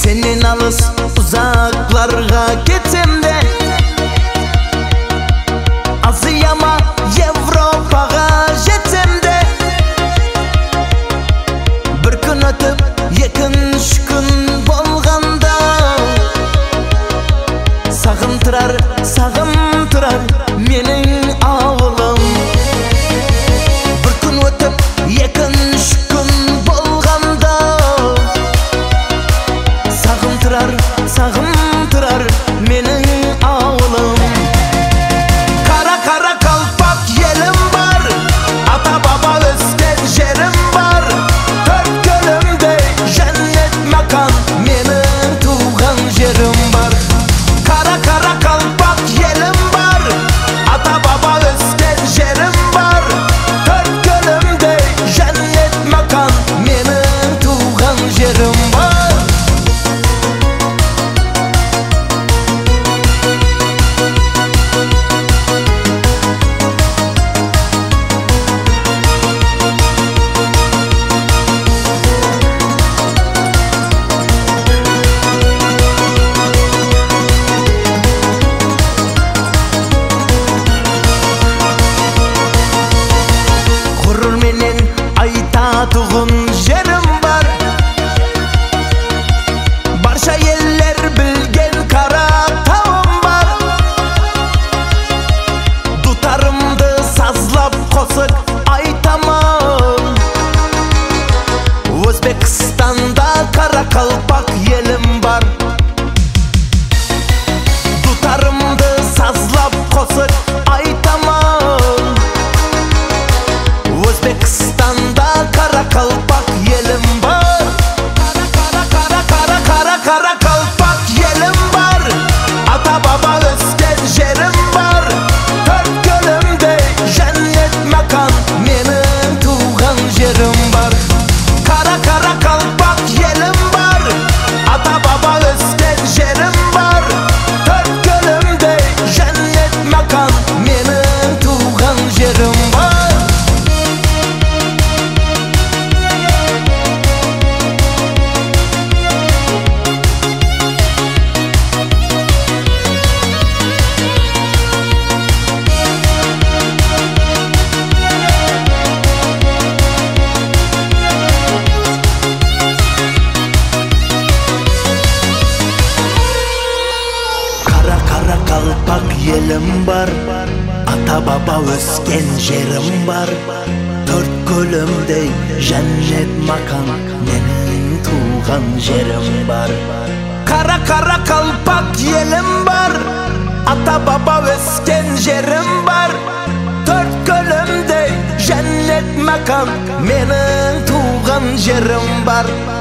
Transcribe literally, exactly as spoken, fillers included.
Senin alыс uzaklarga gitsem de, Aziyama Европаға жетсем де, bir kun ötüp екінші күн болғанда, сағынтырар, сағынтырар менің ауылым. Bir kun ötüp екінші күн болғанда, сағынтырар, сағынтырар менің ауылым. Кара кара қалпақ елім бар, ата баба өскен жерім бар, төрт көлімдей жәннет мәкан менің туған жерім бар. Кара кара қалпақ елім бар, ата баба өскен жерім бар, төрт көлімдей жәннет мәкан менің туған жерім бар. Айтатұғын жерім бар, барша еллер білген қара тауым бар. Дутарымды сазлап қосық айтамын, Өзбекстанда қара қалпақ елім бар. Дутарымды сазлап қосық айтамын, Өзбекстанда қара қалпақ елім бар. Қара қара қара қара қара қалпақ елім бар, ата баба өскен жерім бар, төрт көлімдей жәннет мәкан менің туған жерім бар. Қара қара қалпақ елім бар, ата баба өскен жерім бар, төрт көлімдей жәннет мәкан менің туған жерім бар. Қалпақ елім бар, ата баба өскен жерім бар, төрт көлімдей жәннет мәкан менің туған жерім бар. Қара қара қалпақ елім бар, ата баба өскен жерім бар, төрт көлімдей жәннет мәкан менің туған жерім бар.